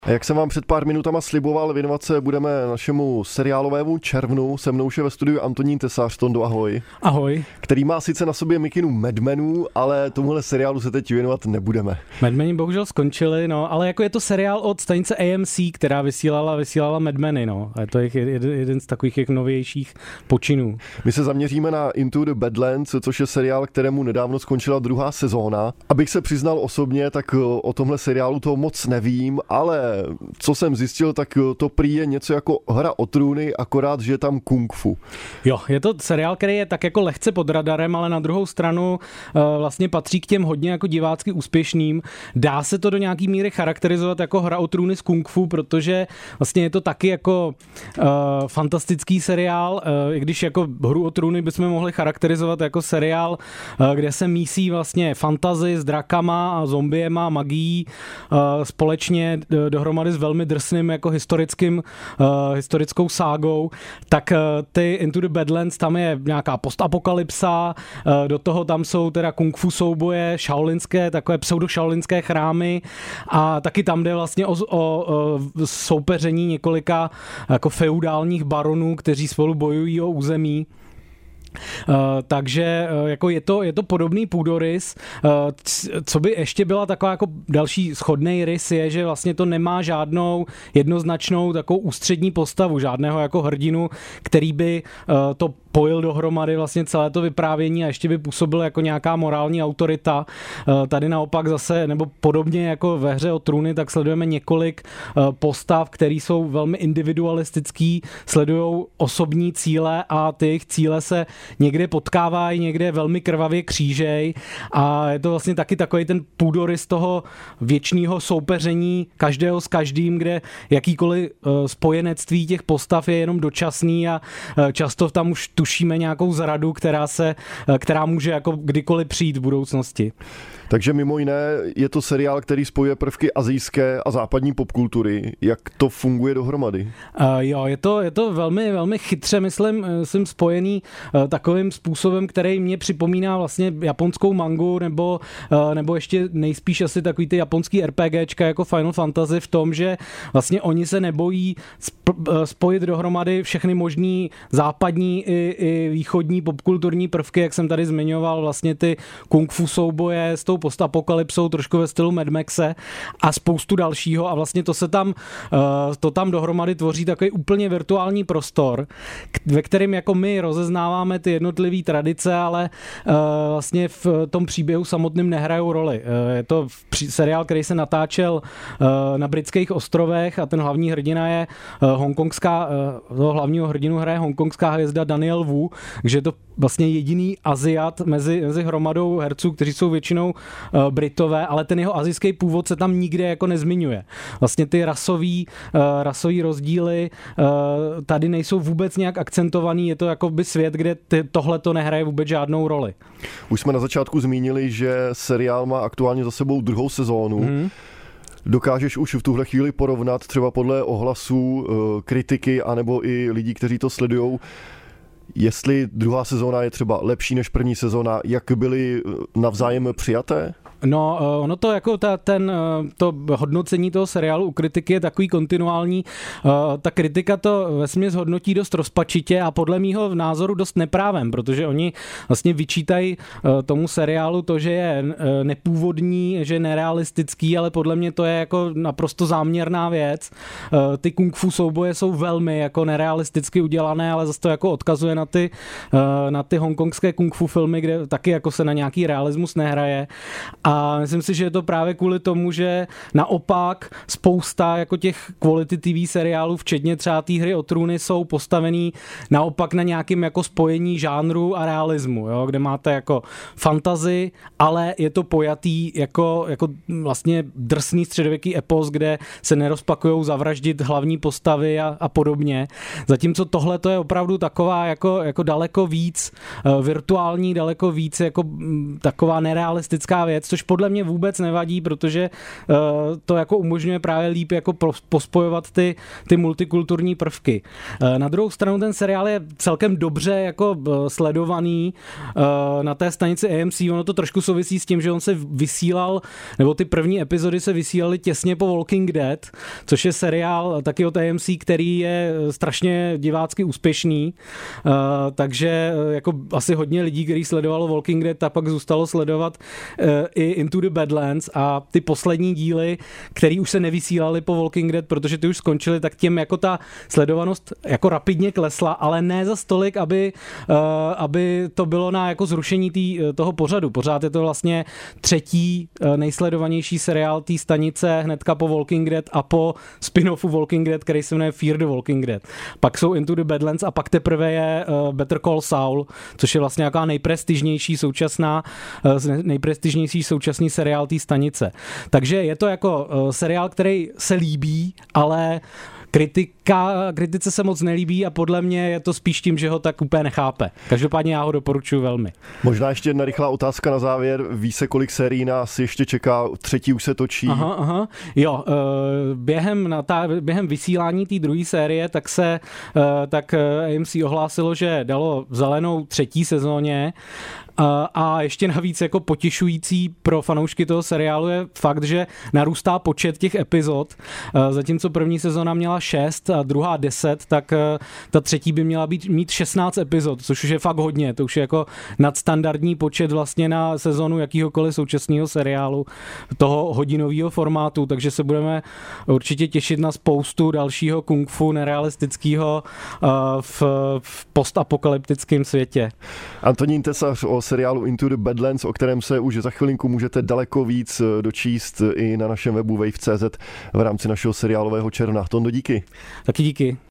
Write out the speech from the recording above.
A jak jsem vám před pár minutama sliboval, věnovat se budeme našemu seriálovému červnu. Se mnou je ve studiu Antonín Tesař. Tondo, ahoj. Ahoj. Který má sice na sobě mikinu Mad Menů, ale tomuhle seriálu se teď věnovat nebudeme. Mad Meni bohužel skončili, no, ale jako je to seriál od stanice AMC, která vysílala Mad Meny, no. A to je jeden z takových novějších počinů. My se zaměříme na Into the Badlands, což je seriál, kterému nedávno skončila druhá sezóna. Abych se přiznal osobně, tak o tomhle seriálu toho moc nevím, ale co jsem zjistil, tak to prý je něco jako Hra o trůny, akorát, že je tam kung fu. Jo, je to seriál, který je tak jako lehce pod radarem, ale na druhou stranu vlastně patří k těm hodně jako divácky úspěšným. Dá se to do nějaký míry charakterizovat jako Hra o trůny z kung fu, protože vlastně je to taky jako fantastický seriál, i když jako Hru o trůny bychom mohli charakterizovat jako seriál, kde se mísí vlastně fantasy s drakama a zombiema, magií společně dohromady s velmi drsným jako historickou ságou, tak ty Into the Badlands, tam je nějaká postapokalypsa, do toho tam jsou teda kung fu souboje, šaolinské, takové pseudo-šaolinské chrámy a taky tam jde vlastně o soupeření několika jako feudálních baronů, kteří spolu bojují o území. Takže jako je to podobný půdorys. Co by ještě byla taková jako další shodný rys je, že vlastně to nemá žádnou jednoznačnou takovou ústřední postavu, žádného jako hrdinu, který by to pojil dohromady vlastně celé to vyprávění a ještě by působil jako nějaká morální autorita. Tady naopak zase, nebo podobně jako ve Hře o trůny, tak sledujeme několik postav, které jsou velmi individualistický, sledují osobní cíle a ty jejich cíle se někde potkávají, někde velmi krvavě křížej a je to vlastně taky takový ten půdorys toho věčného soupeření každého s každým, kde jakýkoliv spojenectví těch postav je jenom dočasný a často tam už tušíme nějakou zradu, která může jako kdykoliv přijít v budoucnosti. Takže mimo jiné je to seriál, který spojuje prvky asijské a západní popkultury. Jak to funguje dohromady? Jo, je to velmi, velmi chytře, myslím spojený takovým způsobem, který mě připomíná vlastně japonskou mangu nebo ještě nejspíš asi takový ty japonský RPGčka jako Final Fantasy v tom, že vlastně oni se nebojí spojit dohromady všechny možný západní i východní popkulturní prvky, jak jsem tady zmiňoval, vlastně ty kung fu souboje s tou postapokalypsou, trošku ve stylu Mad Maxe a spoustu dalšího a vlastně to tam dohromady tvoří takový úplně virtuální prostor, ve kterém jako my rozeznáváme ty jednotlivé tradice, ale vlastně v tom příběhu samotným nehrajou roli. Je to seriál, který se natáčel na britských ostrovech a ten hlavní hrdina je toho hlavního hrdinu hraje hongkongská hvězda Daniel Wu, takže je to vlastně jediný Aziat mezi hromadou herců, kteří jsou většinou Britové, ale ten jeho asijský původ se tam nikde jako nezmiňuje. Vlastně ty rasový rozdíly tady nejsou vůbec nějak akcentovaný, je to jakoby svět, kde tohle to nehraje vůbec žádnou roli. Už jsme na začátku zmínili, že seriál má aktuálně za sebou druhou sezónu. Dokážeš už v tuhle chvíli porovnat třeba podle ohlasů, kritiky anebo i lidí, kteří to sledujou, jestli druhá sezóna je třeba lepší než první sezóna, jak byly navzájem přijaté? No, ono to jako to hodnocení toho seriálu u kritiky je takový kontinuální. Ta kritika to vesměs hodnotí dost rozpačitě a podle mýho názoru dost neprávem, protože oni vlastně vyčítají tomu seriálu to, že je nepůvodní, že je nerealistický, ale podle mě to je jako naprosto záměrná věc. Ty kung fu souboje jsou velmi jako nerealisticky udělané, ale zase to jako odkazuje na ty hongkongské kung fu filmy, kde taky jako se na nějaký realismus nehraje. A myslím si, že je to právě kvůli tomu, že naopak spousta jako těch quality TV seriálů, včetně třeba té Hry o trůny, jsou postavený naopak na nějakým jako spojení žánru a realismu, jo? Kde máte jako fantasy, ale je to pojatý jako vlastně drsný středověký epos, kde se nerozpakujou zavraždit hlavní postavy a podobně. Zatímco tohle to je opravdu taková jako daleko víc virtuální, daleko víc jako taková nerealistická věc, což což podle mě vůbec nevadí, protože to jako umožňuje právě líp jako pospojovat ty multikulturní prvky. Na druhou stranu ten seriál je celkem dobře jako sledovaný na té stanici AMC, ono to trošku souvisí s tím, že on se vysílal, nebo ty první epizody se vysílaly těsně po Walking Dead, což je seriál taky od AMC, který je strašně divácky úspěšný, takže jako asi hodně lidí, kteří sledovalo Walking Dead, tak pak zůstalo sledovat i Into the Badlands a ty poslední díly, který už se nevysílaly po Walking Dead, protože ty už skončily, tak těm jako ta sledovanost jako rapidně klesla, ale ne za stolik, aby to bylo na jako zrušení toho pořadu. Pořád je to vlastně třetí nejsledovanější seriál té stanice hnedka po Walking Dead a po spin-offu Walking Dead, který se jmenuje Fear the Walking Dead. Pak jsou Into the Badlands a pak teprve je Better Call Saul, což je vlastně nějaká nejprestižnější současný seriál té stanice. Takže je to jako seriál, který se líbí, ale kritice se moc nelíbí a podle mě je to spíš tím, že ho tak úplně nechápe. Každopádně já ho doporučuji velmi. Možná ještě jedna rychlá otázka na závěr. Ví se, kolik sérií nás ještě čeká? Třetí už se točí. Aha. Jo, během vysílání té druhé série tak AMC ohlásilo, že dalo zelenou třetí sezóně. A ještě navíc jako potěšující pro fanoušky toho seriálu je fakt, že narůstá počet těch epizod. Zatímco první sezona měla 6 a druhá 10, tak ta třetí by měla mít 16 epizod, což už je fakt hodně. To už je jako nadstandardní počet vlastně na sezonu jakýhokoliv současného seriálu toho hodinového formátu, takže se budeme určitě těšit na spoustu dalšího kung fu nerealistického v postapokalyptickém světě. Antonín Tesař o seriálu Into the Badlands, o kterém se už za chvilinku můžete daleko víc dočíst i na našem webu wave.cz v rámci našeho seriálového června. Tondo, díky. Taky díky.